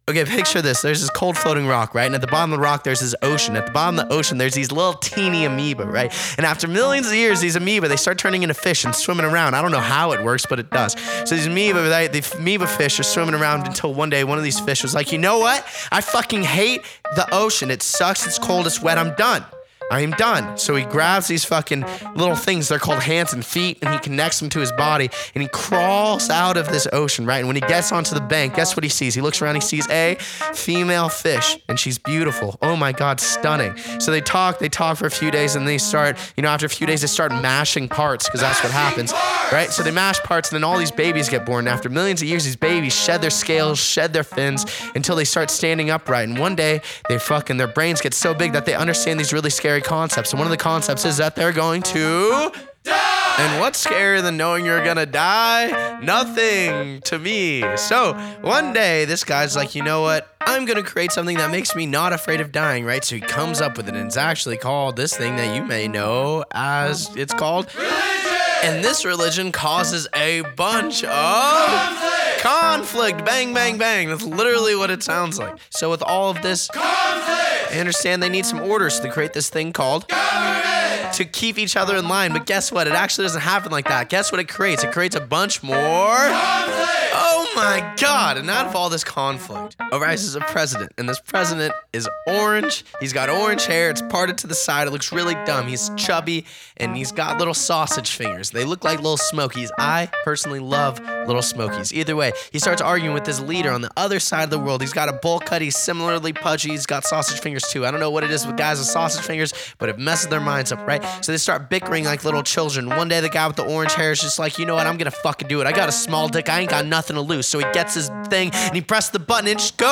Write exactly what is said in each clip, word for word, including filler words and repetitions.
Okay, picture this. There's this cold floating rock, right? And at the bottom of the rock, there's this ocean. At the bottom of the ocean, there's these little teeny amoeba, right? And after millions of years, these amoeba, they start turning into fish and swimming around. I don't know how it works, but it does. So these amoeba, right, the amoeba fish are swimming around until one day one of these fish was like, you know what? I fucking hate the ocean. It sucks. It's cold. It's wet. I'm done. I am done. So he grabs these fucking little things, they're called hands and feet, and he connects them to his body, and he crawls out of this ocean, right? And when he gets onto the bank, guess what he sees? He looks around, he sees a female fish, and she's beautiful. Oh my God, stunning. So they talk, they talk for a few days, and they start, you know, after a few days, they start mashing parts, because that's what happens, right? So they mash parts, and then all these babies get born. And after millions of years, these babies shed their scales, shed their fins, until they start standing upright. And one day, they fucking, their brains get so big that they understand these really scary concepts. And one of the concepts is that they're going to die. And what's scarier than knowing you're gonna die? Nothing to me. So one day this guy's like, you know what? I'm gonna create something that makes me not afraid of dying, right? So he comes up with it, and it's actually called this thing that you may know as, it's called religion. And this religion causes a bunch of conflict. Conflict. Bang, bang, bang. That's literally what it sounds like. So with all of this conflict, I understand they need some order, so they create this thing called government to keep each other in line. But guess what? It actually doesn't happen like that. Guess what it creates? It creates a bunch more conflict. Oh my God. And out of all this conflict arises a president. And this president is orange. He's got orange hair. It's parted to the side. It looks really dumb. He's chubby, and he's got little sausage fingers. They look like little Smokies. I personally love little Smokies. Either way, he starts arguing with this leader on the other side of the world. He's got a bowl cut. He's similarly pudgy. He's got sausage fingers too. I don't know what it is with guys with sausage fingers, but it messes their minds up, right? So they start bickering like little children. One day, the guy with the orange hair is just like, you know what? I'm gonna fucking do it. I got a small dick. I ain't got nothing to lose. So he gets his thing, and he presses the button, and it just goes.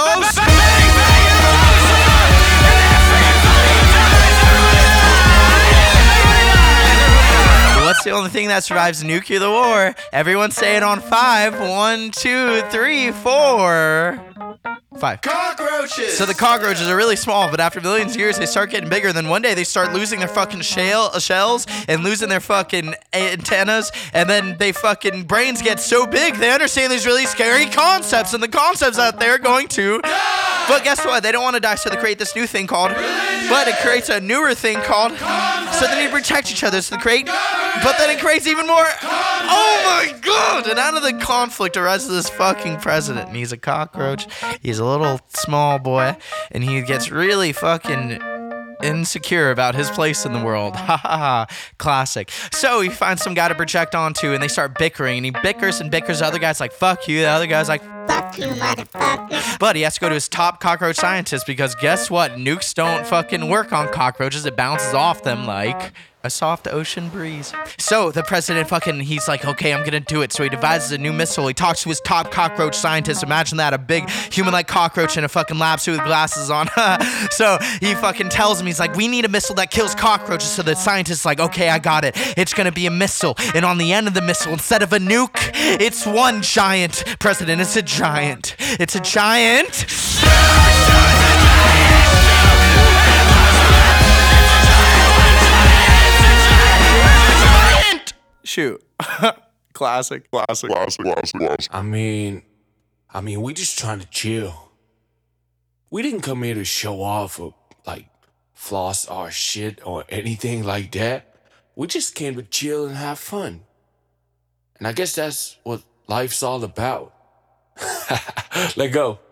What's the only thing that survives nuclear war? Everyone say it on five. One, two, three, four. Five. Cockroaches! So the cockroaches are really small, but after millions of years, they start getting bigger. Then one day, they start losing their fucking shell, uh, shells and losing their fucking antennas. And then they fucking brains get so big, they understand these really scary concepts. And the concepts out there are going to die. But guess what? They don't want to die, so they create this new thing called religion. But it creates a newer thing called conflict. So they need to protect each other. So they create, government. But then it creates even more. Conflict. Oh my God! And out of the conflict arises this fucking president. And he's a cockroach. He's a little small boy, and he gets really fucking insecure about his place in the world. Ha ha ha. Classic. So he finds some guy to project onto, and they start bickering, and he bickers and bickers. The other guy's like, fuck you. The other guy's like, fuck you, motherfucker. But he has to go to his top cockroach scientist, because guess what? Nukes don't fucking work on cockroaches. It bounces off them like a soft ocean breeze. So the president fucking, he's like, okay, I'm gonna do it. So he devises a new missile. He talks to his top cockroach scientist. Imagine that, a big human-like cockroach in a fucking lab suit with glasses on. So he fucking tells him, he's like, we need a missile that kills cockroaches. So the scientist's like, okay, I got it. It's gonna be a missile. And on the end of the missile, instead of a nuke, it's one giant. President, it's a giant. It's a giant. Shoot. Classic. Classic. Classic. Classic. Classic. I mean, I mean, we just trying to chill. We didn't come here to show off or, like, floss our shit or anything like that. We just came to chill and have fun. And I guess that's what life's all about. Let go.